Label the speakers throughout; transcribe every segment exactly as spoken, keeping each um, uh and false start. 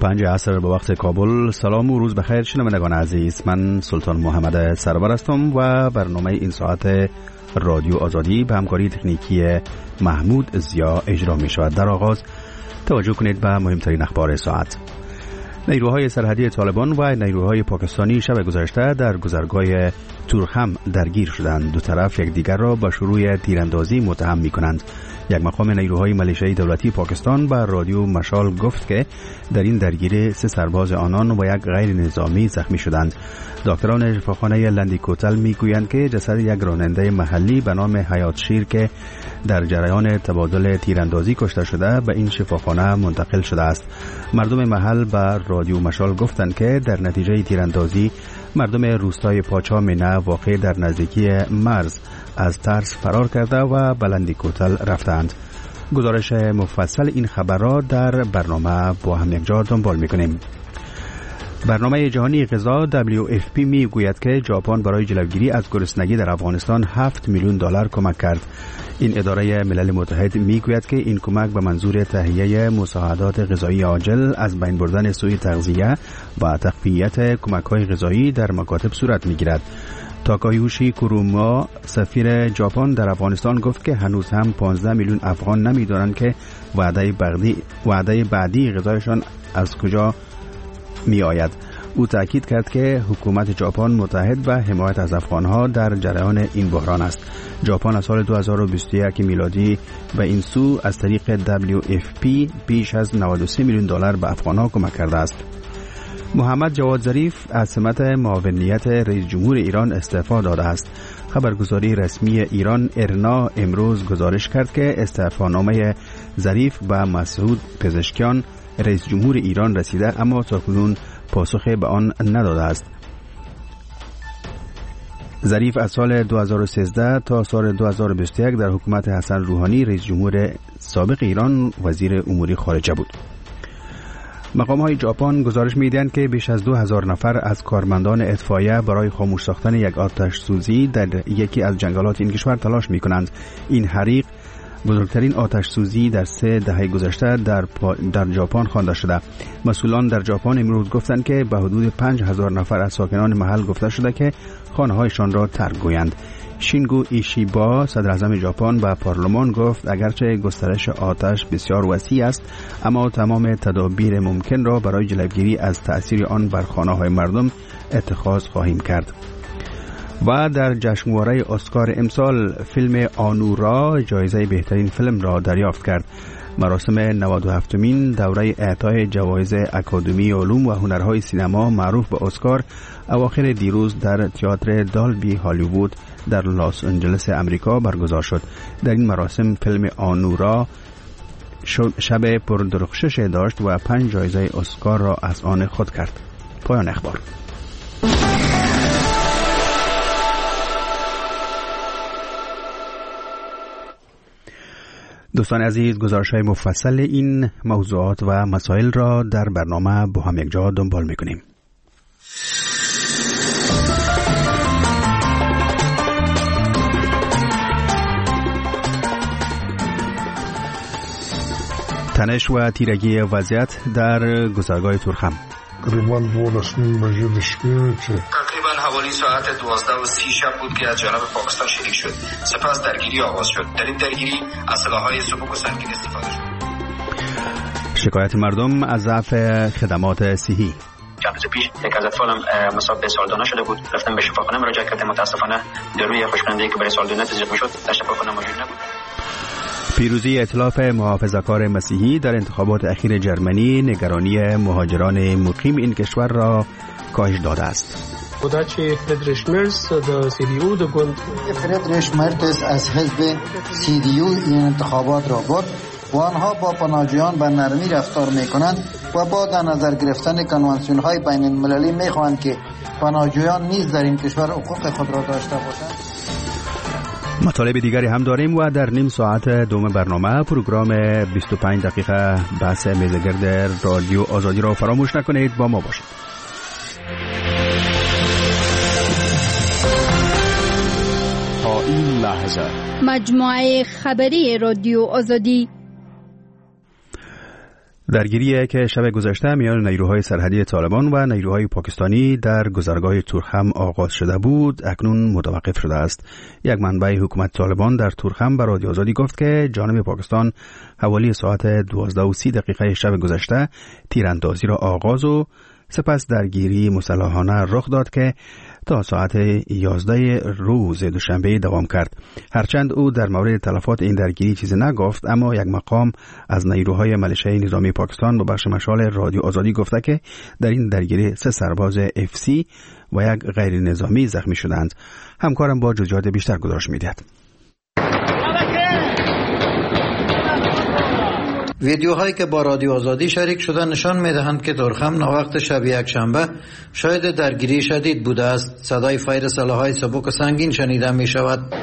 Speaker 1: پنج عصر به وقت کابل. سلام و روز بخیر شنوندگان عزیز، من سلطان محمد سرور هستم و برنامه این ساعت رادیو آزادی به همکاری تکنیکی محمود زیا اجرا می شود. در آغاز توجه کنید به مهمترین اخبار ساعت. نیروهای سرحدی طالبان و نیروهای پاکستانی شب گذشته در گذرگاه تورخم درگیر شدند. دو طرف یکدیگر را به شروع تیراندازی متهم می کنند. یک مقام نیروهای ملیشه‌ای دولتی پاکستان به رادیو مشال گفت که در این درگیری سه سرباز آنان و یک غیر نظامی زخمی شدند. دکتران شفاخانه لندی کوتل میگویند که جسد یک راننده محلی به نام حیات شیر که در جریان تبادل تیراندازی کشته شده به این شفاخانه منتقل شده است. مردم محل به رادیو مشال گفتند که در نتیجه تیراندازی مردم روستای پاچا منه واقع در نزدیکی مرز از ترس فرار کرده و به لندی کوتل رفتند. گزارش مفصل این خبر را در برنامه با هم یکجا دنبال می‌کنیم. برنامه جهانی غذا دبلیو اف پی می گوید که ژاپن برای جلوگیری از گرسنگی در افغانستان هفت میلیون دلار کمک کرد. این اداره ملل متحد می گوید که این کمک به منظور تهیه مساعدات غذایی عاجل، از بین بردن سوء تغذیه و تقویت کمک‌های غذایی در مکاتب صورت می‌گیرد. تاکایوشی کوروما سفیر ژاپن در افغانستان گفت که هنوز هم پانزده میلیون افغان نمی‌دانند که وعده بعدی وعده بعدی غذایشان از کجا می آید. او تأکید کرد که حکومت ژاپن متحد به حمایت از افغانها در جریان این بحران است. ژاپن از سال دو هزار و بیست و یک میلادی به این سو از طریق دبلیو اف پی بیش از نود و سه میلیون دلار به افغانها کمک کرده است. محمد جواد ظریف از سمت معاونیت رئیس جمهور ایران استعفا داده است. خبرگزاری رسمی ایران ارنا امروز گزارش کرد که استعفانامه ظریف به مسعود پزشکیان رئیس جمهور ایران رسیده، اما تاکنون پاسخی به آن نداده است. ظریف از سال دو هزار و سیزده تا سال دو هزار و بیست و یک در حکومت حسن روحانی رئیس جمهور سابق ایران وزیر امور خارجه بود. مقام‌های ژاپن گزارش می‌دهند که بیش از دو هزار نفر از کارمندان اطفائیه برای خاموش ساختن یک آتش سوزی در یکی از جنگلات این کشور تلاش می‌کنند. این حریق بزرگترین آتش سوزی در سه دهه گذشته در در ژاپن خوانده شده. مسئولان در ژاپن امروز گفتند که به حدود پنج هزار نفر از ساکنان محل گفته شده که خانه‌هایشان را ترک گویند. شینگو ایشیبا صدر اعظم ژاپن به پارلمان گفت اگرچه گسترش آتش بسیار وسیع است، اما تمام تدابیر ممکن را برای جلوگیری از تأثیر آن بر خانه‌های مردم اتخاذ خواهیم کرد. و در جشنواره اسکار امسال فیلم آنورا جایزه بهترین فیلم را دریافت کرد. مراسم نود و هفتمین دوره اعطای جوایز اکادمی علوم و هنرهای سینما معروف به اسکار اواخر دیروز در تئاتر دالبی هالیوود در لس آنجلس امریکا برگزار شد. در این مراسم فیلم آنورا شب پردرخشش داشت و پنج جایزه اسکار را از آن خود کرد. پایان اخبار. دوستان عزیز، گزارش‌های مفصل این موضوعات و مسائل را در برنامه با هم یکجا دنبال می‌کنیم. تنش و تیرگی وضعیت در گذرگاه تورخم.
Speaker 2: تقریباً دولسمین بجه بشبه چه
Speaker 3: تقریباً حوالی ساعت دوازده و سی شب بود که از جانب پاکستان شلیک شد. سپس درگیری آغاز شد. در این درگیری از سلاح‌های سبک و سنگین استفاده شد.
Speaker 1: شکایت مردم از ضعف خدمات صحی.
Speaker 4: چند روز پیش یک از اطفالم مصاب به سالدانه شده بود. رفتم به شفاخانه مراجعه کردم. متاسفانه داروی خوشکننده که برای سالدانه تزریق می‌شد در شفاخانه موجود نبود.
Speaker 1: پیروزی ائتلاف محافظه‌کار مسیحی در انتخابات اخیر جرمنی نگرانی مهاجران مقیم این کشور را کاهش داده است.
Speaker 5: خداچه فریدریش مرز د سی دی او د گوند
Speaker 6: فریدریش مرز از حزب سی دی او این انتخابات را برد و آنها با پناهجویان به نرمی رفتار می‌کنند و با در نظر گرفتن کنوانسیون‌های بین المللی می‌خواهند که پناهجویان نیز در این کشور حقوق خود را داشته باشند.
Speaker 1: مطالب دیگری هم داریم و در نیم ساعت دوم برنامه پروگرام بیست و پنج دقیقه بحث میزگرد رادیو آزادی را فراموش نکنید، با ما باشید.
Speaker 7: تا این لحظه
Speaker 8: مجموعه خبری رادیو آزادی.
Speaker 1: درگیری که شب گذشته میان نیروهای سرحدی طالبان و نیروهای پاکستانی در گذرگاه تورخم آغاز شده بود اکنون متوقف شده است. یک منبع حکومت طالبان در تورخم به رادیو آزادی گفت که جانب پاکستان حوالی ساعت دوازده و سی دقیقه شب گذشته تیراندازی را آغاز و سپس درگیری مسلحانه رخ داد که تا ساعت یازده روز دوشنبه دوام کرد. هرچند او در مورد تلفات این درگیری چیزی نگفت، اما یک مقام از نیروهای ملیشه نظامی پاکستان با بخش مشال رادیو آزادی گفته که در این درگیری سه سرباز اف سی و یک غیر نظامی زخمی شدند. همکارم با جزئیات بیشتر گزارش می‌دهد.
Speaker 6: ویدیوهایی که با رادیو آزادی شریک شده نشان می‌دهند که تورخم ناوقت شب یک شنبه شاهد درگیری شدید بوده است. صدای فایر سلاح‌های سبک و سنگین شنیده می‌شود.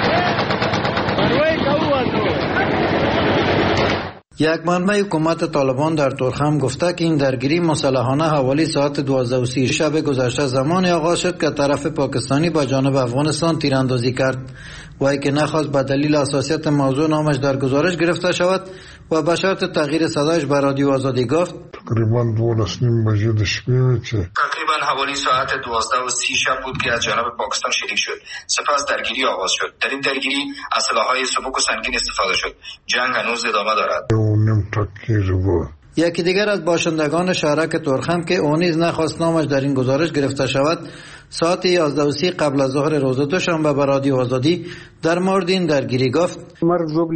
Speaker 6: یک منبع حکومت طالبان در تورخم گفته که این درگیری مسلحانه حوالی ساعت دوازده و سی شب گذشته زمان آغاز شد که طرف پاکستانی با جانب افغانستان تیراندازی کرد و ای که نخواست به دلیل حساسیت موضوع نامش در گزارش گرفته شود و به شرط تغییر صدایش به رادیو آزادی گفت
Speaker 2: تقریبا دولس نیم بجه شب چه
Speaker 3: تقریبا حوالی ساعت دوازده و سی شب بود که از جانب پاکستان شلیک شد. سپس درگیری آغاز شد. در این درگیری از سلاح‌های سبک و سنگین استفاده شد. جنگ هنوز ادامه دارد.
Speaker 6: یکی دیگر از باشندگان شهرک تورخم که او نیز نخواست نامش در این گزارش گرفته شود ساعت یازده و سی قبل از ظهر روز دوشنبه به رادیو آزادی در مورد این درگیری گفت
Speaker 3: ما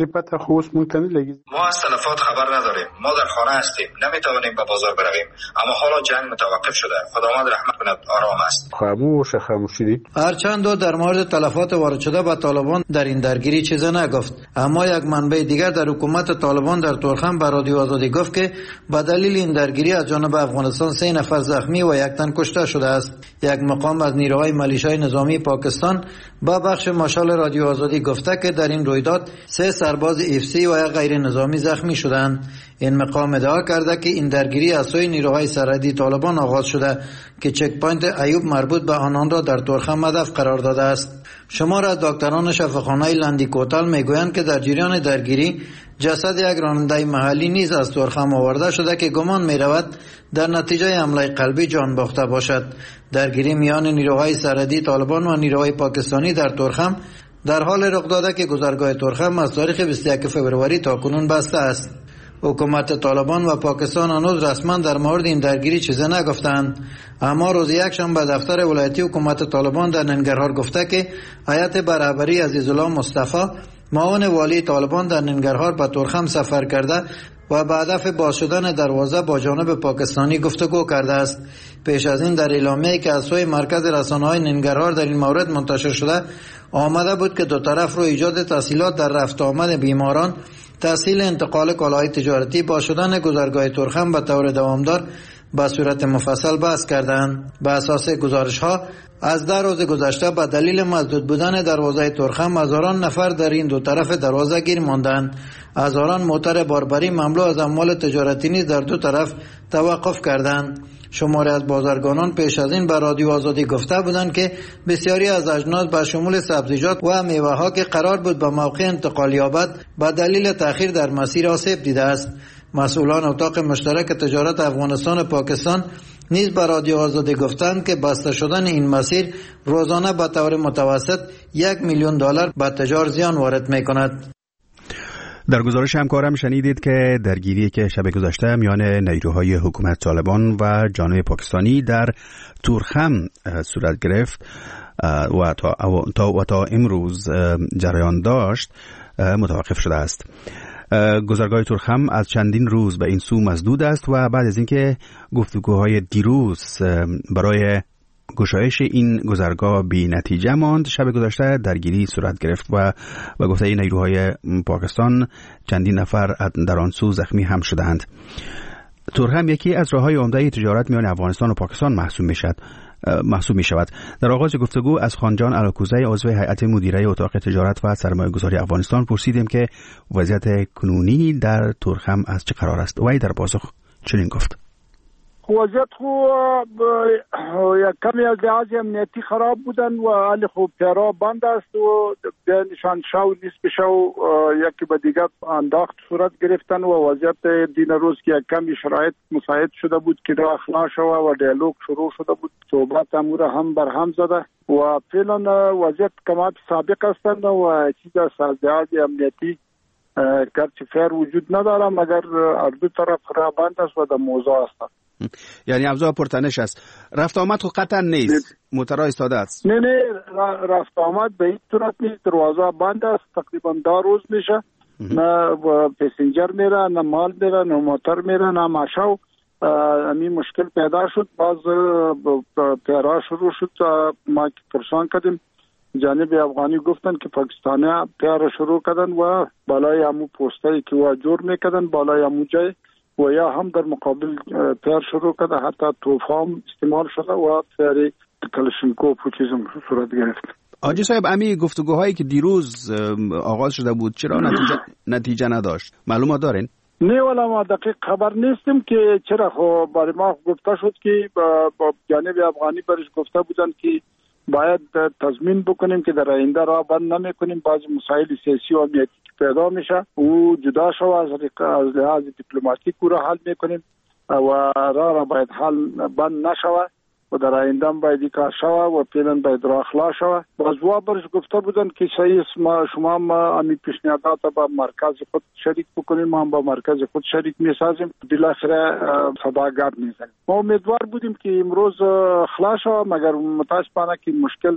Speaker 3: از تلفات خبر نداریم. ما در خانه هستیم. نمیتوانیم به بازار برویم. اما حالا جنگ متوقف شده. خداوند رحمت کند. آرام است.
Speaker 2: خاموش خاموشی.
Speaker 6: هرچند او در مورد تلفات وارد شده به طالبان در این درگیری چیزی نگفت، اما یک منبع دیگر در حکومت طالبان در تورخم به رادیو آزادی گفت که به دلیل این درگیری از جانب افغانستان سه نفر زخمی و یک تن کشته شده است. یک مقام از نیروهای ملیشه نظامی پاکستان با بخش مشال رادیو آزادی گفته که در این رویداد سه سرباز اف سی و یک غیر نظامی زخمی شدند. این مقام ادعا کرده که این درگیری از سوی نیروهای سرحدی طالبان آغاز شده که چک پوینت ایوب مربوط به آنان را در تورخم هدف قرار داده است. شمار از دکتران شفاخانه لندی کوتل میگویند که در جریان درگیری جسد یک راننده محلی نیز از تورخم آورده شده که گمان می رود در نتیجه حمله قلبی جان باخته باشد. درگیری میان نیروهای سرحدی طالبان و نیروهای پاکستانی در تورخم در حال رخ داده که گذرگاه تورخم از تاریخ بیست و یک فوریه تا کنون بسته است. حکومت طالبان و پاکستان هنوز رسما در مورد این درگیری چیزی نگفتند، اما روز یکشنبه دفتر ولایتی حکومت طالبان در ننگرهار گفته که هیئت برابری عزیزالله مصطفی معاون والی طالبان در ننگرهار به تورخم سفر کرده و به هدف باز شدن دروازه با جانب پاکستانی گفتگو کرده است. پیش از این در اعلامیه‌ای که از سوی مرکز رسانه‌های ننگرهار در این مورد منتشر شده آمده بود که دو طرف رو ایجاد تسهیلات در رفت آمد بیماران، تسهیل انتقال کالاهای تجارتی، با شدن گذرگاه تورخم به طور دوامدار به صورت مفصل بحث کردند. به اساس گزارش‌ها از ده روز گذشته به دلیل مسدود بودن دروازه تورخم هزاران نفر در این دو طرف دروازه گیر ماندند. هزاران موتر باربری مملو از اموال تجارتی نیز در دو طرف توقف کردند. شماری از بازرگانان پیش از این به رادیو آزادی گفته بودند که بسیاری از اجناس به شمول سبزیجات و میوه‌ها که قرار بود به موقع انتقال یابد به دلیل تأخیر در مسیر آسیب دیده است. مسئولان اتاق مشترک تجارت افغانستان و پاکستان نیز به رادیو آزادی گفتند که بسته شدن این مسیر روزانه به طور متوسط یک میلیون دلار به تجار زیان وارد می‌کند.
Speaker 1: در گزارش همکارم شنیدید که درگیری که شب گذشته میان نیروهای حکومت طالبان و جانب پاکستانی در تورخم صورت گرفت و تا, تا, و تا امروز جریان داشت متوقف شده است. گذرگاه تورخم از چندین روز به این سو مسدود است و بعد از اینکه گفتگوهای دیروز برای گشایش این گذرگاه بی نتیجه ماند، شب گذشته درگیری صورت گرفت و به گفته نیروهای پاکستان چندین نفر در آن سو زخمی هم شدند. تورخم یکی از راههای عمده تجارت میان افغانستان و پاکستان محسوب میشد. محسوب می شود. در آغاز گفتگو از خانجان علاکوزی عضو هیئت مدیره اتاق تجارت و سرمایه گذاری افغانستان پرسیدیم که وضعیت کنونی در تورخم از چه قرار است. وی در پاسخ چنین گفت:
Speaker 8: وضعیت خو یک کمی از لحاظ امنیتی خراب بودن و حال خوب پیرا بند است و به نشان شو نصف شو یکی به دیگر انداخت صورت گرفتن و وضعیت دین روز که یک کمی شرایط مساعد شده بود که راه خلاص شد و دیالوگ شروع شده بود. صحبت امور هم بر هم زده و فعلا وضعیت کمات سابق هستند و چیز از لحاظ امنیتی گرچه فیر وجود نداره مگر از دو طرف را بند است و در موضوع است.
Speaker 1: یعنی ابزار پرتنش است. رفت آمد خو قطعا نیست، موترها ایستاده است.
Speaker 8: نه نه رفت آمد به هیچ صورت نیست، دروازه بند است، تقریبا دو روز میشه. نه پسنجر میره، نه مال میره، نه موتر میره، نه ماشو. همین مشکل پیدا شد. باز پیرا شروع شد. ما که پرسان کردیم جانب افغانی گفتن که پاکستانی پیرا شروع کردن و بالای همو پوستایی که و جور میکردن بالای همو جای و یا هم در مقابل پیر شروع کرده، حتی توفام استعمال شده و پیری کلشنکوف و چیزم صورت گرفت.
Speaker 1: آجی صاحب امی گفتگوهایی که دیروز آغاز شده بود چرا نتیجه, نتیجه نداشت؟ معلومات دارین؟
Speaker 8: نه والا ما دقیق خبر نیستیم که چرا. خو برای ما گفته شد که با, با جانب افغانی برش گفته بودن که باید تضمین بکنیم که در آینده را بند نمی کنیم، بعضی مسائل سیاسی و امنیتی که پیدا میشه او جدا شو از لحاظ دیپلماتیک او را حل میکنیم و را را باید حل بند نشوه و در آینده باید کار شوه و پیلن باید را خلاص شوه. باز وا برش گفته بودن که صحیح ما شما ما امی پیشنهادات با مرکز خود شریک بکنیم، ما هم با مرکز خود شریک میسازیم، بالاخره صداگرد میزنیم. ما امیدوار بودیم که امروز خلاص شوه مگر متاسفانه که مشکل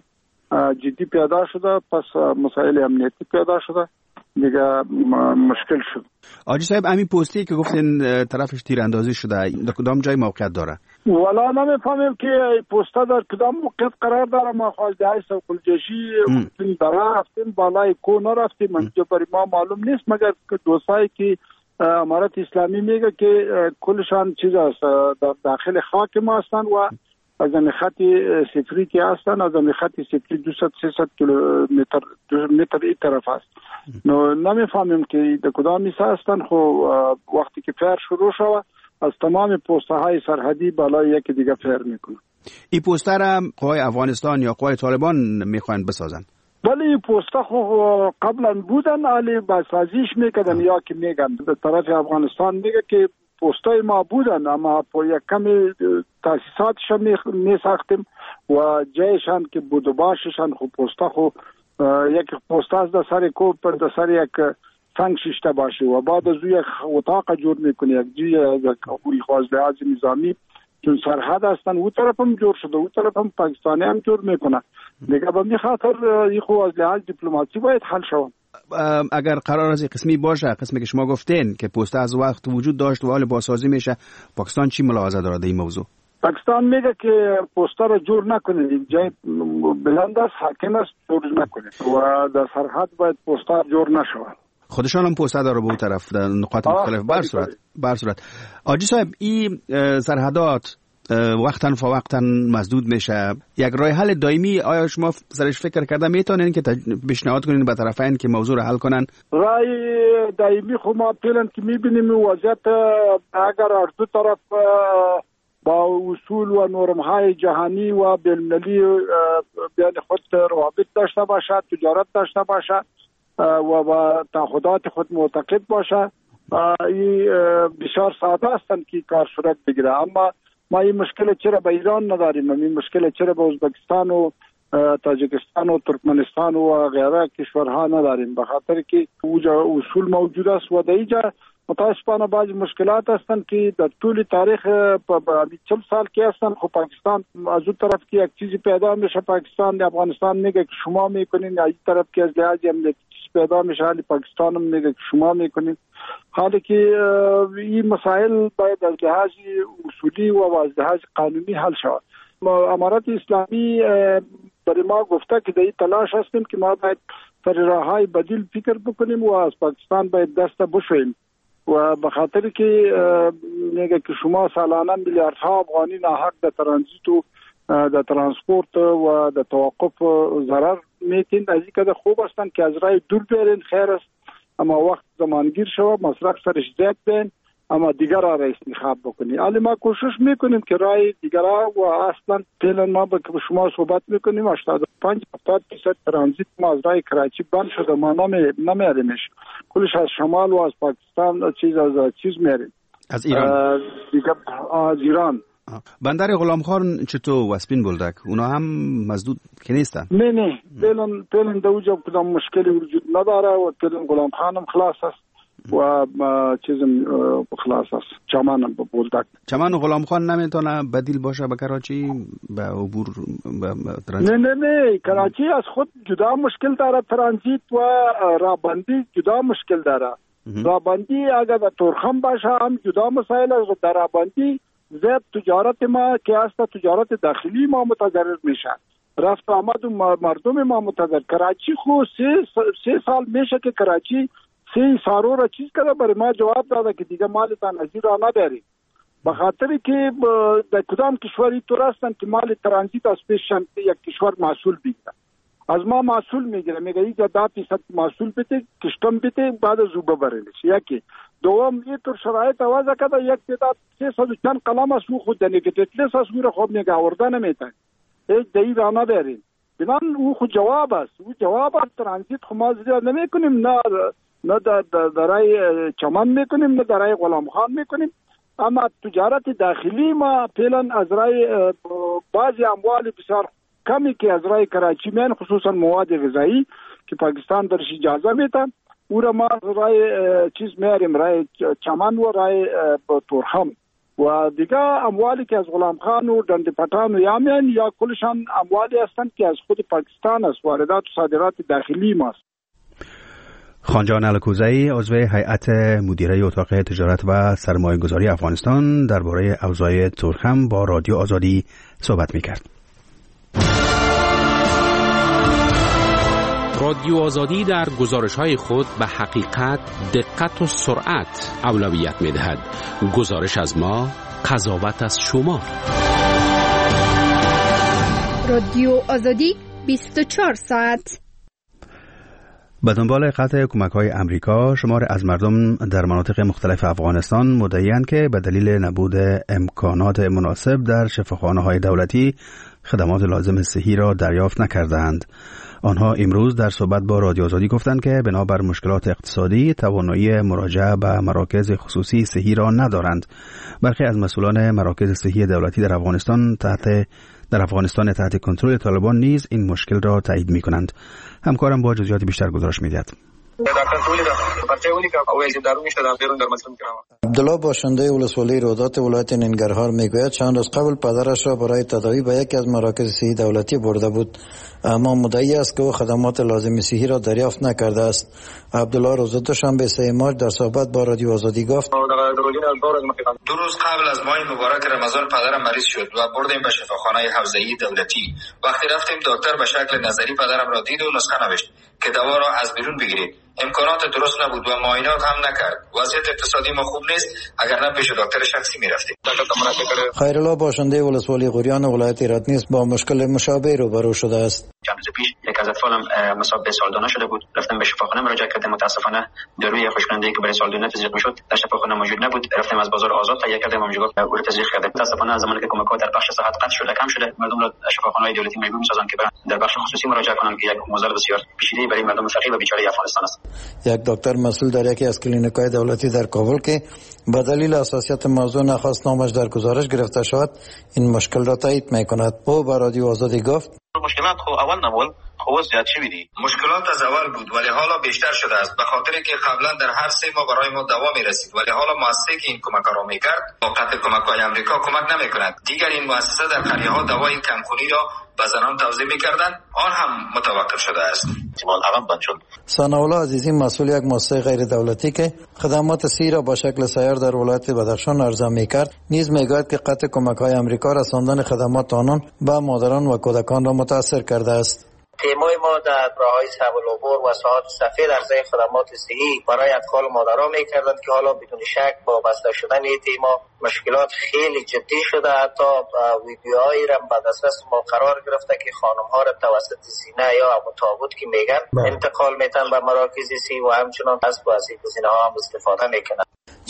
Speaker 8: جدی پیدا شده، پس مسائل امنیتی پیدا شده دیگه مشکل شد.
Speaker 1: آجی صاحب همین پستی که گفتین طرفش تیراندازی شده در کدام جای موقعیت داره؟
Speaker 8: والا نمیفهمیم که پستا در کدام موقعیت قرار داره. ما خواهده های سوکل جشی داره رفتیم بالای کو نرفتیم، منجا برای ما معلوم نیست مگر دوستایی که امارت اسلامی میگه که کلشان چیز است در داخل خاک ما هستن و از این خط صفری که هستن، از این خط صفری دویست سیصد کیلومتر متر این طرف است. نو نمیفهمیم که در کدام ایسا هستن. خو وقتی که فیر شروع شود از تمام پوسته های سرحدی بالای یکی دیگه فیر میکنن.
Speaker 1: این پوسته را قوای افغانستان یا قوای طالبان میخوان بسازن؟
Speaker 8: ولی این پوسته خو قبلا بودن علی بسازیش میکردن یا که میگن به طرف افغانستان میگه که پوسته ما بودن اما په یک کمی تاسیساتشان می ساختیم و جایشان که بود و باششان خو پوسته خو یک پوسته از در سر کوب پر در سر یک سنگ ششته باشه و بعد از یک اتاق جور میکنه یک جی خوازده از نظامی چون سرحد هستن او طرف هم جور شده او طرف هم پاکستانی هم جور میکنه دیگه به می خاطر این خو از لحاظ دیپلماسی باید حل شود.
Speaker 1: اگر قرار از قسمی باشه قسمی که شما گفتین که پوسته از وقت وجود داشت و حال بازسازی میشه، پاکستان چی ملاحظه داره در این موضوع؟
Speaker 8: پاکستان میگه که پوسته را جور نکنید، جای بلند است حاکم است جور نکنید و در سرحد باید پوسته جور نشود.
Speaker 1: خودشان هم پوسته داره به اون طرف در نقاط مختلف. بر صورت بر صورت آجی صاحب این سرحدات وقتاً فوقتاً مسدود میشه، یک راه حل دائمی آیا شما سرش فکر کرده میتونین که پیشنهاد کنین به طرفین که موضوع رو حل کنن؟
Speaker 8: راه دائمی خو ما پیلن که میبینیم وضعیت اگر از دو طرف با اصول و نرم‌های جهانی و بین‌المللی بین خود روابط داشته باشد، تجارت داشته باشد و با تعهدات خود معتقد باشد، این بسیار ساده هستند که کار صورت بگیره. اما ما این مشکل چرا به ایران نداریم، این مشکل چرا به ازبکستان و تاجیکستان و ترکمنستان و غیره کشورها نداریم؟ به خاطر که اوجا اصول موجود است و در اینجا متاسفانه بعضی مشکلات هستند که در طول تاریخ چل سال که هستند. خب پاکستان از اون طرف که یک چیزی پیدا میشه پاکستان افغانستان میگه که شما میکنین، از این طرف که از لحاظ امنیتی پیدا میشه حالی پاکستان هم میگه که شما میکنین. حالی که این مسائل باید از لحاظ اصولی و از لحاظ قانونی حل شود. امارت اسلامی برای ما گفته که در این تلاش هستیم که ما باید سر راههای بدیل فکر بکنیم و از پاکستان باید دست بشویم و به خاطر که میگه که شما سالانه میلیاردها افغانی ناحق در ترانزیت و در ترانسپورت و در توقف ضرر میتین. از این که خوب هستند که از راه دور بیارین خیر است، اما وقت زمانگیر شود مصرف سرش زیاد بین اما دیگر را انتخاب بکنی. حالا ما کوشش میکنیم که رای دیگر و اصلا فعلا ما با شما صحبت میکنیم هشتاد و پنج هفتاد درصد ترانزیت ما از رای کراچی بند شده، ما نمیاریمش، کلش از شمال و از پاکستان چیز از چیز میاریم،
Speaker 1: از ایران
Speaker 8: دیگر از ایران.
Speaker 1: بندر غلامخان چطور و اسپین بولدک اونا هم مسدود که نیستن؟
Speaker 8: نه نه فعلا فعلا در اونجا کدام مشکلی وجود نداره و فعلا غلامخان هم خلاص است و چیزم خلاص است. چمن بولدک
Speaker 1: چمن و غلامخان نمیتونه بدیل باشه به کراچی به عبور
Speaker 8: نه نه نه کراچی از خود جدا مشکل داره، ترانزیت و رابندی جدا مشکل داره. رابندی اگر در تورخم باشه هم جدا مسائل است. در رابندی زیاد تجارت ما که است تجارت داخلی ما متضرر میشه، رفت آمد مردم ما متضرر. کراچی خو سه, سه سال میشه که کراچی سه سارو را چیز کرده، برای ما جواب داده که دیگه مالتان از را نبرید، به خاطر که در کدام کشوری تو هستن که مال ترانزیت از پیشن یک کشور محصول بگیره، از ما محصول میگیره، میگه اینجا ده فیصد محصول بده کشتم بده بعد از او ببرنش. یکی دوم این طور شرایط آوازه کده یک تعداد سیصد و چند قلم از او خود دنگتتلس از او را خوب میگه آورده نمیتن هیچ دهی را نبرین، بنان او خود جواب است. او جواب است ترانزیت خود ما زیاد نمی کنیم، نه نه درای چمن میکنیم نه درای غلامخان میکنیم، اما تجارت داخلی ما فعلا از رای بعضی اموال بسیار کمی که از رای کراچی میان، خصوصا مواد غذایی که پاکستان درش اجازه میتن، او را ما رای چیز میاریم، رای چمن و رای تورخم و دیگه اموالی که از غلامخان و دند پتان و یامین یا کلشان اموالی هستند که از خود پاکستان است، واردات و صادرات داخلی ماست.
Speaker 1: خانجان الکوزی عضو هیئت مدیره اتاق تجارت و سرمایه گذاری افغانستان درباره اوضاع تورخم با رادیو آزادی صحبت میکرد.
Speaker 9: رادیو آزادی در گزارش‌های خود به حقیقت، دقت و سرعت اولویت می‌دهد. گزارش از ما، قضاوت از شما.
Speaker 10: رادیو آزادی بیست و چهار ساعت.
Speaker 1: به دنبال قطع کمک‌های امریکا، شمار از مردم در مناطق مختلف افغانستان مدعی‌اند که به دلیل نبود امکانات مناسب در شفاخانه‌های دولتی خدمات لازم صحی را دریافت نکردند. آنها امروز در صحبت با رادیو آزادی گفتند که بنابر مشکلات اقتصادی توانایی مراجعه به مراکز خصوصی صحی را ندارند. برخی از مسئولان مراکز صحی دولتی در افغانستان تحت در افغانستان تحت کنترل طالبان نیز این مشکل را تایید می‌کنند. همکارم با جزئیات بیشتر گزارش می‌دهد.
Speaker 6: عبدالله باشنده ولسوالی رودات ولایت ننگرهار میگوید چند روز قبل پدرش را برای تداوی به یکی از مراکز صحی دولتی برده بود، اما مدعی است که او خدمات لازم صحی را دریافت نکرده است. عبدالله روز دوشنبه سه مارس در صحبت با رادیو آزادی گفت
Speaker 3: دو روز قبل از ماه مبارک رمضان پدرم مریض شد و بردیم به شفاخانه حوزه‌ای دولتی. وقتی رفتیم دکتر به شکل نظری پدرم را دید و نسخه نوشت که دوا را از بیرون بگیرید. امکانات درست نبود و معاینات هم نکرد. وضعیت اقتصادی ما خوب نیست، اگر نه پیش دکتر شخصی می‌رفتیم.
Speaker 6: خیرالله باشنده ولسوالی غوریان ولایت ایران نیز با مشکل مشابه روبرو شده است.
Speaker 4: چند روز پیش یک از اطفالم مصاب به سالدانه شده بود. رفتم به شفاخانه مراجعه کردم، متاسفانه داروی خوشکننده که برای سالدانه تزریق میشد در شفاخانه موجود نبود. رفتم از بازار آزاد تهیه کردم، اونجا گفت او رو تزریق کرده. متاسفانه زمانی که کمک‌ها در بخش صحت قطع شده کم شده، مردم را شفاخانه‌های دولتی مجبور می‌سازند که برن در بخش خصوصی مراجعه کنند که یک موضوع بسیار پیچیده برای مردم فقیر و بیچاره افغانستان است.
Speaker 6: یک دکتر مسئول در یکی از کلینیک‌های دولتی در کابل که به دلیل حساسیت موضوع نخواست نامش در گزارش گرفته شد، این مشکل را تایید می‌کند. او به رادیو آزادی گفت
Speaker 11: مشکلات خو اول نبود، خو زیاد شوی دی.
Speaker 3: مشکلات از اول بود ولی حالا بیشتر شده است، به خاطر که قبلا در هر سه ماه برای ما دوا می‌رسید ولی حالا مؤسسه که این کمک را می‌کرد با قطع کمک‌های آمریکا کمک نمی‌کند. دیگر این مؤسسه در قریه‌ها دوای کمخونی را به زنان توزیع می‌کردند، آن هم متوقف شده است.
Speaker 6: ثناءالله عزیزی مسئول یک مؤسسه غیر دولتی که خدمات صحی را با شکل سیار در ولایت بدخشان عرضه می‌کرد نیز می‌گوید که قطع کمک‌های آمریکا رساندن خدمات آنان به مادران و کودکان را متاثر کرده است.
Speaker 12: تیمای ما در راههای سبل العبور و ساعات سفید عرضه خدمات صحی برای اطفال و مادران می‌کردند که حالا بدون شک با بسته شدن این تیما مشکلات خیلی جدی شده. حتی ویدیوهایی را به دسترس ما قرار گرفته که خانم‌ها را توسط زینه یا تابوت که میگن انتقال میتن به مراکز صحی و همچنان از بازی زینه ها هم استفاده میکنن.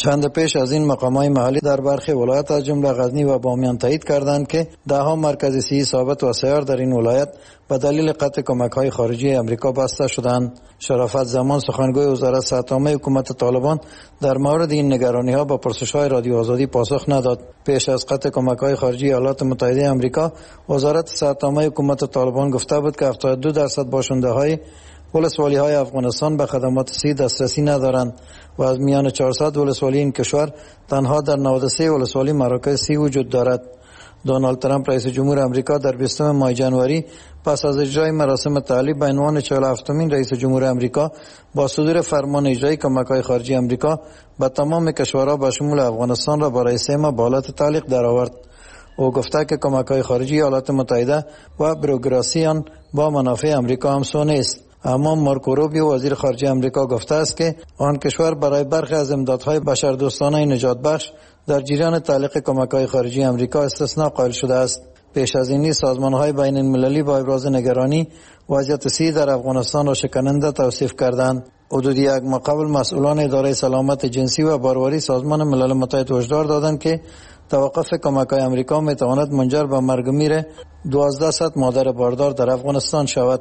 Speaker 6: چند پیش از این مقامات محلی در برخی ولایات از جمله غزنی و بامیان تایید کردند که دهها مرکز صحی ثابت و سیار در این ولایت به دلیل قطع کمک‌های خارجی امریکا بسته شدند. شرافت زمان سخنگوی وزارت صحت عامه حکومت طالبان در مورد این نگرانی‌ها با پرسش‌های رادیو آزادی پاسخ نداد. پیش از قطع کمک‌های خارجی ایالات متحده آمریکا، وزارت صحت عامه حکومت طالبان گفته بود که هفتاد و دو درصد باشنده‌های ولسوالی‌های افغانستان به خدمات صحی دسترسی ندارند و از میان چهارصد ولسوالی این کشور تنها در نود و سه ولسوالی مراکز صحی وجود دارد. دونالد ترامپ رئیس جمهور آمریکا در بیستم ماه جنوری پس از اجرای مراسم تعلیب به عنوان چهل و هفتمین رئیس جمهور آمریکا با صدور فرمان اجرایی کمک‌های خارجی آمریکا به تمام کشورها به شمول افغانستان را برای سه ماه به حالت تعلیق درآورد. او گفته که کمک‌های خارجی ایالات متحده و بروکراسی آن با منافع آمریکا همسو نیست. اما مارکو روبیو وزیر خارجه آمریکا گفته است که آن کشور برای برخی از امدادهای بشردوستانه نجات بخش در جریان تعلیق کمک‌های خارجی آمریکا استثناء قائل شده است. پیش از این نیز سازمان‌های بین المللی با ابراز نگرانی وضعیت صحی در افغانستان را شکننده توصیف کردند. حدود یک ماه قبل مسئولان اداره سلامت جنسی و باروری سازمان ملل متحد هشدار دادند که توقف کمک‌های آمریکا می‌تواند منجر به مرگ و میر دوازده صد مادر باردار در افغانستان شود.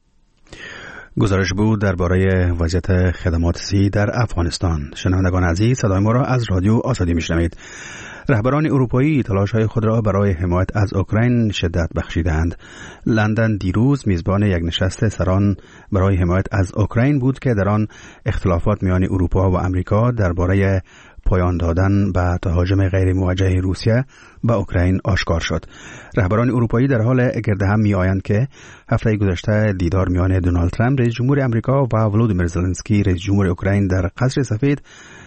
Speaker 1: گزارش بود درباره وضعیت خدمات صحی در افغانستان. شنوندگان عزیز، صدای ما را از رادیو آزادی میشنوید. رهبران اروپایی تلاش‌های خود را برای حمایت از اوکراین شدت بخشیدند. لندن دیروز میزبان یک نشست سران برای حمایت از اوکراین بود که در آن اختلافات میان اروپا و امریکا درباره پایان دادن به تهاجم غیر موجه روسیه به اوکراین آشکار شد. رهبران اروپایی در حال گرد هم می آیند که هفته گذشته دیدار میان دونالد ترامپ رئیس جمهور آمریکا و ولودیمیر زلنسکی رئیس جمهور اوکراین در قصر سفید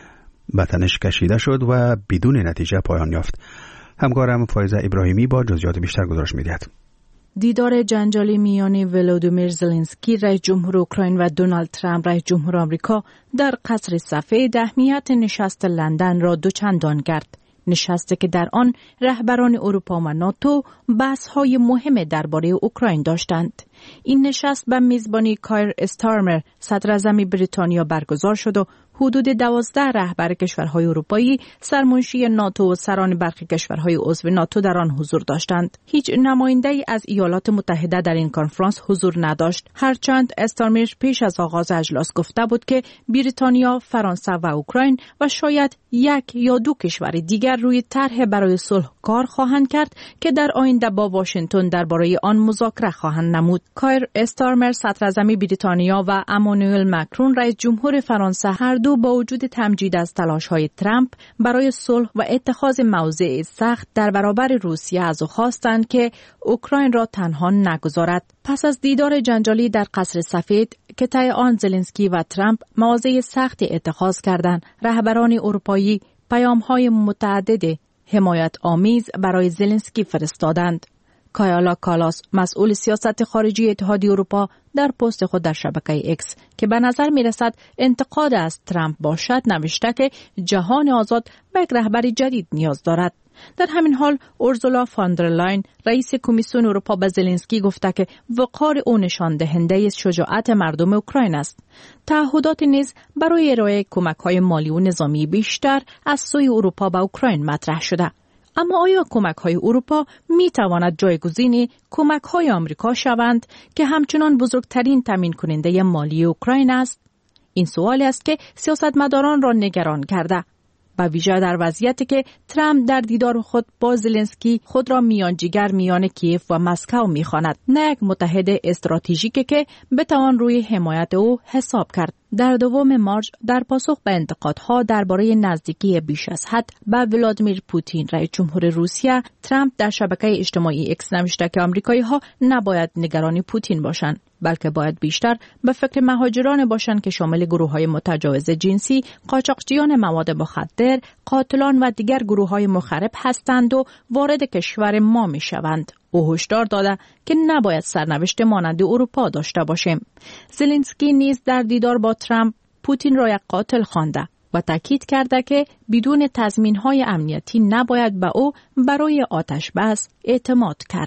Speaker 1: به تنش کشیده شد و بدون نتیجه پایان یافت. همکارم فایزه ابراهیمی با جزئیات بیشتر گزارش می‌دهد.
Speaker 13: دیدار جنجالی میان ولودیمیر زلنسکی رئیس جمهور اوکراین و دونالد ترامپ رئیس جمهور آمریکا در قصر سفید اهمیت نشست لندن را دوچندان کرد. نشستی که در آن رهبران اروپا و ناتو بحث‌های مهم درباره اوکراین داشتند. این نشست به میزبانی کایر استارمر صدر اعظم بریتانیا برگزار شد و حدود دوازده رهبر کشورهای اروپایی، سرمنشی ناتو و سران برخی کشورهای عضو ناتو در آن حضور داشتند. هیچ نماینده‌ای از ایالات متحده در این کنفرانس حضور نداشت، هرچند استارمر پیش از آغاز اجلاس گفته بود که بریتانیا، فرانسه و اوکراین و شاید یک یا دو کشور دیگر روی طرح برای صلح کار خواهند کرد که در آینده با واشنگتن درباره آن مذاکره خواهند نمود. کایر استارمر صدر اعظم بریتانیا و امانوئل مکرون رئیس جمهور فرانسه هر دو با وجود تمجید از تلاش‌های ترامپ برای صلح و اتخاذ موضع سخت در برابر روسیه از او خواستند که اوکراین را تنها نگذارد. پس از دیدار جنجالی در قصر سفید که طی آن زلنسکی و ترامپ موضع سختی اتخاذ کردند، رهبران اروپایی پیام‌های متعدد حمایت آمیز برای زلنسکی فرستادند. کایالا کالاس، مسئول سیاست خارجی اتحادیه اروپا، در پست خود در شبکه اکس که به نظر می رسد انتقاد از ترامپ باشد نوشته که جهان آزاد به یک رهبر جدید نیاز دارد. در همین حال اورزولا فاندرلاین رئیس کمیسیون اروپا به زلنسکی گفته که وقار او نشان دهنده شجاعت مردم اوکراین است. تعهدات نیز برای ارائه کمک‌های مالی و نظامی بیشتر از سوی اروپا به اوکراین مطرح شده. اما آیا کمک‌های اروپا می تواند جایگزین کمک‌های آمریکا شوند که همچنان بزرگترین تامین کننده مالی اوکراین است؟ این سوالی است که سیاستمداران را نگران کرده، به ویژه در وضعیتی که ترامپ در دیدار خود با زلنسکی خود را میانجیگر میان کیف و مسکو می‌خواند، نه یک متحد استراتژیکی که بتوان روی حمایت او حساب کرد. در دوم مارس در پاسخ به انتقادها درباره نزدیکی بیش از حد به ولادیمیر پوتین رئیس جمهور روسیه، ترامپ در شبکه اجتماعی اکس نوشته که آمریکایی‌ها نباید نگران پوتین باشند، بلکه باید بیشتر به فکر مهاجران باشند که شامل گروه‌های متجاوز جنسی، قاچاقچیان مواد مخدر، قاتلان و دیگر گروه‌های مخرب هستند و وارد کشور ما می‌شوند. او هشدار داده که نباید سرنوشت مانند اروپا داشته باشیم. زلنسکی نیز در دیدار با ترامپ پوتین را یک قاتل خوانده و تاکید کرده که بدون تضمین‌های امنیتی نباید به او برای آتش بس اعتماد کرد.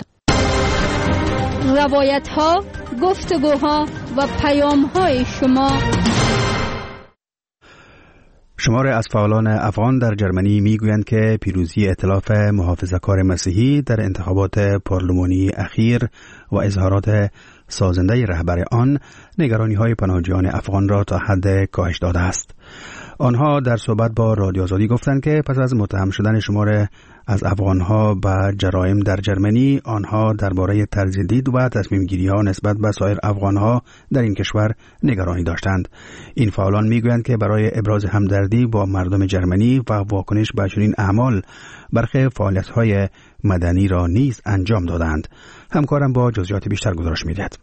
Speaker 10: روایت‌ها، گفتگوها و پیام‌های شما.
Speaker 1: شمار از فعالان افغان در جرمنی میگویند که پیروزی ائتلاف محافظه‌کار مسیحی در انتخابات پارلمانی اخیر و اظهارات سازنده رهبر آن نگرانی‌های پناهجویان افغان را تا حد کاهش داده است. آنها در صحبت با رادیو آزادی گفتند که پس از متهم شدن شمار از افغانها به جرایم در جرمنی، آنها درباره طرز دید و تصمیم گیری ها نسبت به سایر افغانها در این کشور نگرانی داشتند. این فعالان میگویند که برای ابراز همدردی با مردم جرمنی و واکنش به چنین اعمال برخی فعالیت‌های مدنی را نیز انجام دادند. همکارم با جزئیات بیشتر گزارش می‌دهد.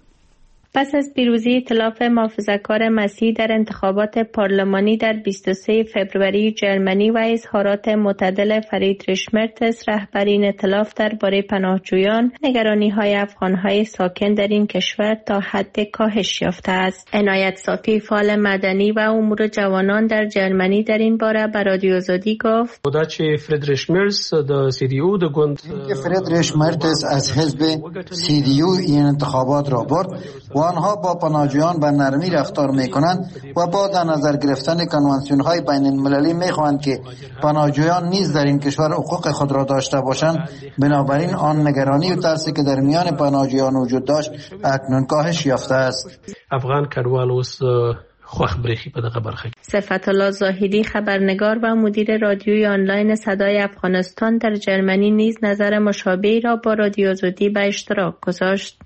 Speaker 14: پس از پیروزی ائتلاف محافظه‌کار مسیحی در انتخابات پارلمانی در بیست و سوم فوریه جرمنی و اظهارات معتدل فریدریش مرتز رهبر این ائتلاف درباره پناهجویان، نگرانی‌های افغان‌های ساکن در این کشور تا حد کاهش یافته است. عنایت صافی، فعال مدنی و امور جوانان در جرمنی در این باره به رادیو آزادی گفت:
Speaker 5: فریدریش مرتز د سی دی او د گوند
Speaker 6: فریدریش مرتز از حزب سی دی او این انتخابات را برد و آنها با پناهجویان به نرمی رفتار میکنند و با در نظر گرفتن کنوانسیون های بین المللی میخواهند که پناهجویان نیز در این کشور حقوق خود را داشته باشند. بنابراین آن نگرانی و ترسی که در میان پناهجویان وجود داشت اکنون کاهش یافته است.
Speaker 5: افغان کډوال اوس خوخ بریخی په دغه برخه.
Speaker 14: صفت الله زاهدی، خبرنگار و مدیر رادیوی آنلاین صدای افغانستان در جرمنی، نیز نظر مشابهی را با رادیو آزادی به اشتراک گذاشت.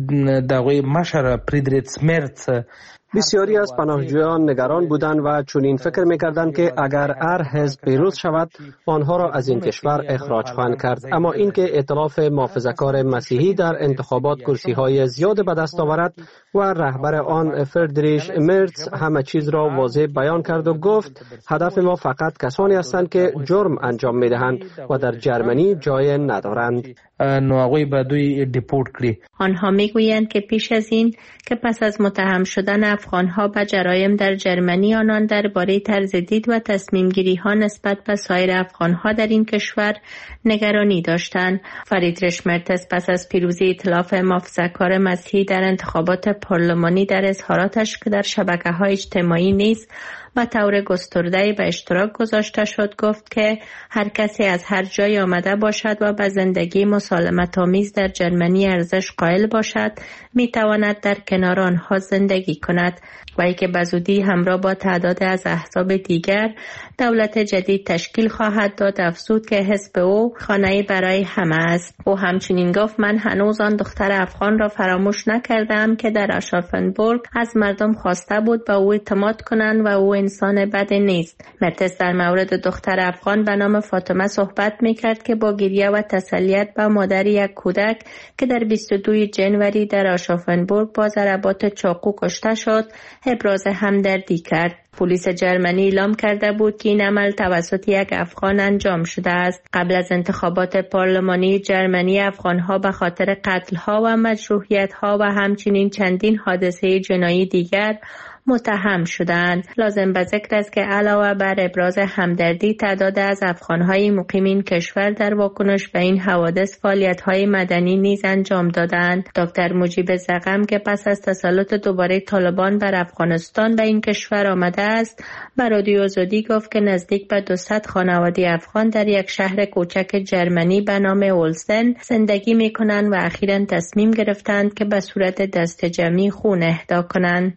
Speaker 15: دغه مشر فریدریش مرتز
Speaker 5: بسیاری از پناهجویان نگران بودند و چنین فکر می‌کردند که اگر هر حزب پیروز شود آنها را از این کشور اخراج خواهند کرد، اما اینکه ائتلاف محافظه‌کار مسیحی در انتخابات کرسی‌های زیاد به دست آورد و رهبر آن فریدریش مرتز همه چیز را واضح بیان کرد و گفت هدف ما فقط کسانی هستند که جرم انجام می‌دهند و در جرمنی جای ندارند.
Speaker 15: نو هغوی به دوی دیپورت کړي.
Speaker 14: آنها میگویند که پیش از این که پس از متهم شدن افغانها به جرایم در جرمنی، آنان درباره طرز دید و تصمیم گیری ها نسبت به سایر افغانها در این کشور نگرانی داشتند. فریدریش مرتز پس از پیروزی ائتلاف محافظه‌کار مسیحی در انتخابات پارلمانی در اظهاراتش که در شبکه‌های اجتماعی نیز و طور گسترده‌ای به اشتراک گذاشته شد گفت که هر کسی از هر جای آمده باشد و به زندگی مسالمت‌آمیز در جرمنی ارزش قائل باشد می‌تواند در کنار آنها زندگی کند و ای که بزودی همراه با تعداد از احزاب دیگر دولت جدید تشکیل خواهد داد. افزود که حزب او خانه‌ای برای همه است. او همچنین گفت من هنوز آن دختر افغان را فراموش نکردم که در آشافنبورگ از مردم خواسته بود به او اعتماد کنند و او انسان بد نیست. مرتز در مورد دختر افغان به نام فاطمه صحبت میکرد که با گریه و تسلیت به مادر یک کودک که در بیست و دوم ژانویه در آشافنبورگ با ضربات چاقو کشته شد ابراز همدردی کرد. پلیس جرمنی اعلام کرده بود که این عمل توسط یک افغان انجام شده است. قبل از انتخابات پارلمانی جرمنی، افغانها به خاطر قتل‌ها و مجروحیت‌ها و همچنین چندین حادثه جنایی دیگر متهم شدند. لازم به ذکر است که علاوه بر ابراز همدردی، تعداد از افغان‌های مقیم این کشور در واکنش به این حوادث فعالیت‌های مدنی نیز انجام دادند. دکتر مجیب زغم که پس از تسلط دوباره طالبان بر افغانستان به این کشور آمده است، به رادیو آزادی گفت که نزدیک به دویست خانواده افغان در یک شهر کوچک جرمنی به نام اولسن زندگی می‌کنند و اخیراً تصمیم گرفتند که به صورت دست جمعی خون اهدا کنند.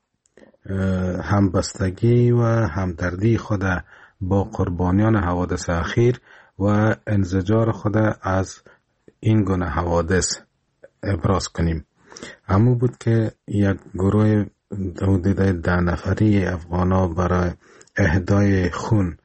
Speaker 16: همبستگی و همدردی خود با قربانیان حوادث اخیر و انزجار خود از این گونه حوادث ابراز کنیم. اما بود که یک گروه حدود ده نفری افغانا برای اهدای خون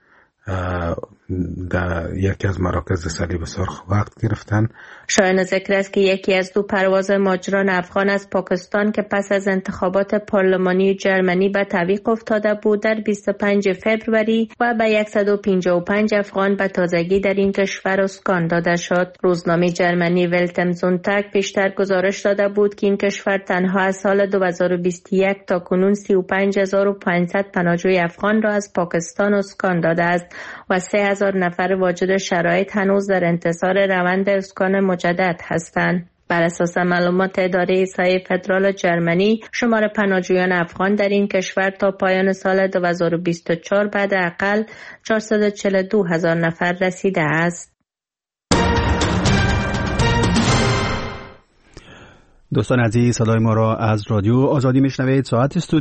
Speaker 16: در یکی از مراکز صلیب سرخ وقت گرفتن.
Speaker 14: شایان ذکر است که یکی از دو پرواز مهاجران افغان از پاکستان که پس از انتخابات پارلمانی جرمنی به تعویق افتاده بود در بیست و پنجم فوریه و به صد و پنجاه و پنج افغان به تازگی در این کشور اسکان داده شد. روزنامه جرمنی ولتم زونتاگ پیشتر گزارش داده بود که این کشور تنها از سال دو هزار و بیست و یک تا کنون سی و پنج هزار و پانصد پناهجوی افغان را از پاکستان اسکان داده است و سه هزار نفر واجد شرایط هنوز در انتظار روند اسکان مجدد هستند. بر اساس معلومات اداره سایه فدرال جرمنی، شمار پناهجویان افغان در این کشور تا پایان سال دو هزار و بیست و چهار به حداقل چهارصد و چهل و دو هزار نفر رسیده است.
Speaker 1: دوستان عزیز، صدای ما را از رادیو آزادی میشنوید. ساعت